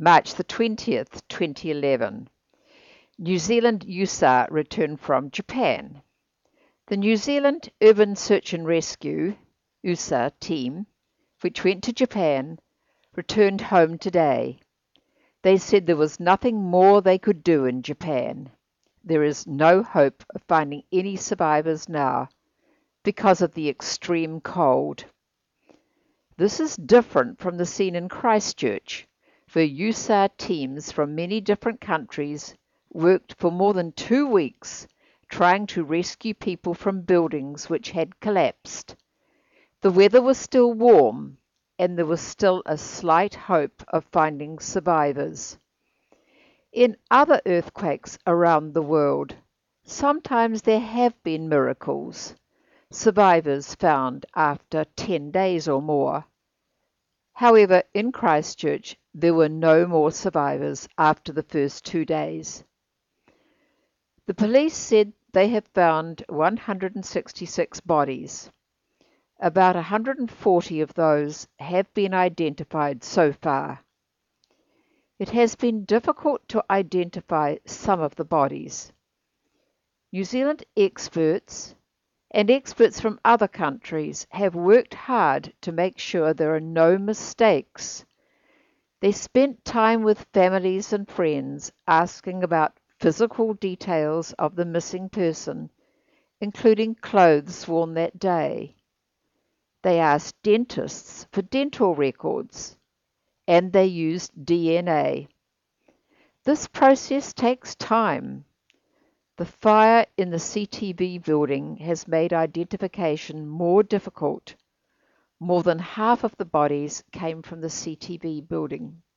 March the 20th, 2011. New Zealand USAR returned from Japan. The New Zealand Urban Search and Rescue USAR team, which went to Japan, returned home today. They said there was nothing more they could do in Japan. There is no hope of finding any survivors now because of the extreme cold. This is different from the scene in Christchurch, where USAR teams from many different countries worked for more than 2 weeks trying to rescue people from buildings which had collapsed. The weather was still warm, and there was still a slight hope of finding survivors. In other earthquakes around the world, sometimes there have been miracles, survivors found after 10 days or more. However, in Christchurch, there were no more survivors after the first 2 days. The police said they have found 166 bodies. About 140 of those have been identified so far. It has been difficult to identify some of the bodies. New Zealand experts and experts from other countries have worked hard to make sure there are no mistakes. They spent time with families and friends asking about physical details of the missing person, including clothes worn that day. They asked dentists for dental records, and they used DNA. This process takes time. The fire in the CTV building has made identification more difficult. More than half of the bodies came from the CTV building.